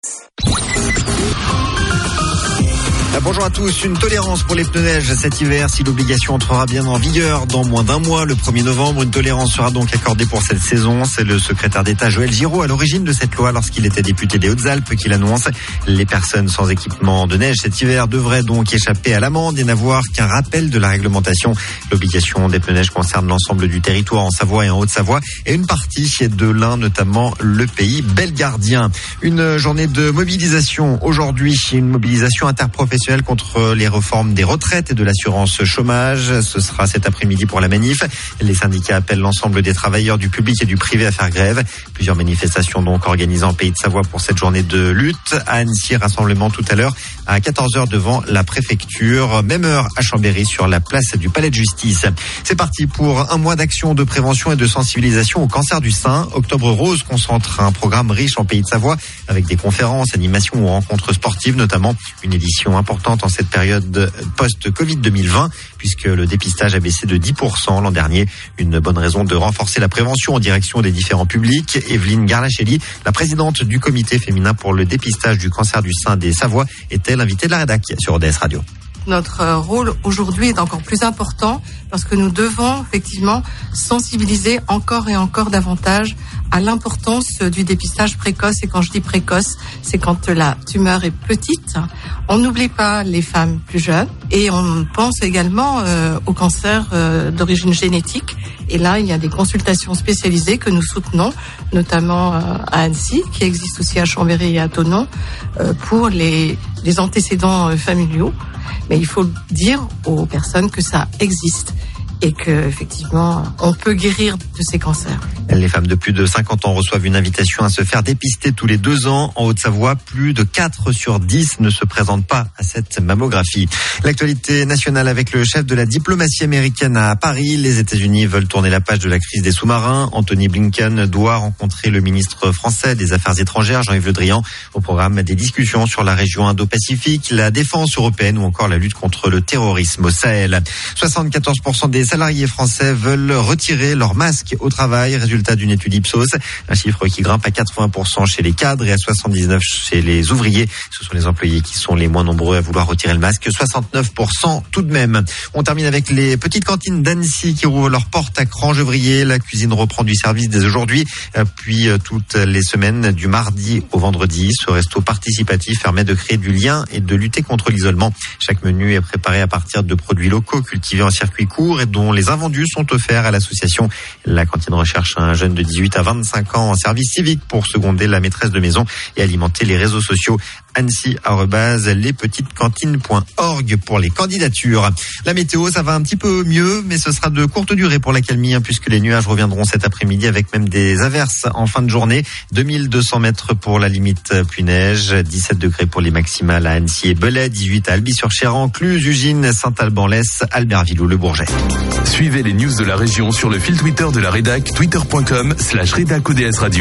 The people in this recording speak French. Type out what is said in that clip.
Bonjour à tous. Une tolérance pour les pneus neige cet hiver si l'obligation entrera bien en vigueur dans moins d'un mois, le 1er novembre. Une tolérance sera donc accordée pour cette saison. C'est le secrétaire d'État Joël Giraud à l'origine de cette loi lorsqu'il était député des Hautes-Alpes qui l'annonce. Les personnes sans équipement de neige cet hiver devraient donc échapper à l'amende et n'avoir qu'un rappel de la réglementation. L'obligation des pneus neige concerne l'ensemble du territoire en Savoie et en Haute-Savoie et une partie de l'Ain, notamment le pays belgardien. Une journée de mobilisation aujourd'hui, une mobilisation interprofessionnelle contre les réformes des retraites et de l'assurance chômage. Ce sera cet après-midi pour la manif. Les syndicats appellent l'ensemble des travailleurs du public et du privé à faire grève. Plusieurs manifestations donc organisées en Pays de Savoie pour cette journée de lutte. À Annecy, rassemblement tout à l'heure à 14h devant la préfecture. Même heure à Chambéry sur la place du Palais de Justice. C'est parti pour un mois d'action de prévention et de sensibilisation au cancer du sein. Octobre Rose concentre un programme riche en Pays de Savoie avec des conférences, animations ou rencontres sportives, notamment une édition importante en cette période post-Covid 2020 puisque le dépistage a baissé de 10% l'an dernier. Une bonne raison de renforcer la prévention en direction des différents publics. Evelyne Garlachelli, la présidente du comité féminin pour le dépistage du cancer du sein des Savoies, était l'invitée de la rédac sur ODS Radio. Notre rôle aujourd'hui est encore plus important parce que nous devons effectivement sensibiliser encore et encore davantage à l'importance du dépistage précoce. Et quand je dis précoce, c'est quand la tumeur est petite. On n'oublie pas les femmes plus jeunes et on pense également au cancer d'origine génétique. Et là, il y a des consultations spécialisées que nous soutenons, notamment à Annecy, qui existe aussi à Chambéry et à Thonon, pour les antécédents familiaux. Mais il faut dire aux personnes que ça existe et que effectivement on peut guérir de ces cancers. Les femmes de plus de 50 ans reçoivent une invitation à se faire dépister tous les 2 ans. En Haute-Savoie, plus de 4 sur 10 ne se présentent pas à cette mammographie. L'actualité nationale avec le chef de la diplomatie américaine à Paris. Les États-Unis veulent tourner la page de la crise des sous-marins. Anthony Blinken doit rencontrer le ministre français des Affaires étrangères, Jean-Yves Le Drian. Au programme des discussions sur la région Indo-Pacifique, la défense européenne ou encore la lutte contre le terrorisme au Sahel. 74% des salariés français veulent retirer leur masque au travail. Résultat d'une étude Ipsos, un chiffre qui grimpe à 80% chez les cadres et à 79% chez les ouvriers. Ce sont les employés qui sont les moins nombreux à vouloir retirer le masque, 69% tout de même. On termine avec les petites cantines d'Annecy qui rouvrent leurs portes à Crangevrier. La cuisine reprend du service dès aujourd'hui, puis toutes les semaines du mardi au vendredi. Ce resto participatif permet de créer du lien et de lutter contre l'isolement. Chaque menu est préparé à partir de produits locaux cultivés en circuit court et dont les invendus sont offerts à l'association. La cantine recherche un jeune de 18 à 25 ans en service civique pour seconder la maîtresse de maison et alimenter les réseaux sociaux. Annecy@lespetitescantines.org pour les candidatures. La météo, ça va un petit peu mieux, mais ce sera de courte durée pour la calmie, puisque les nuages reviendront cet après-midi avec même des averses en fin de journée. 2200 mètres pour la limite pluie-neige, 17 degrés pour les maximales à Annecy et Belay, 18 à Albi-sur-Chéran, Cluse, Ugine, Saint-Alban-Lès, Albertville ou Le Bourget. Suivez les news de la région sur le fil Twitter de la rédac, twitter.com/rédac ODS Radio.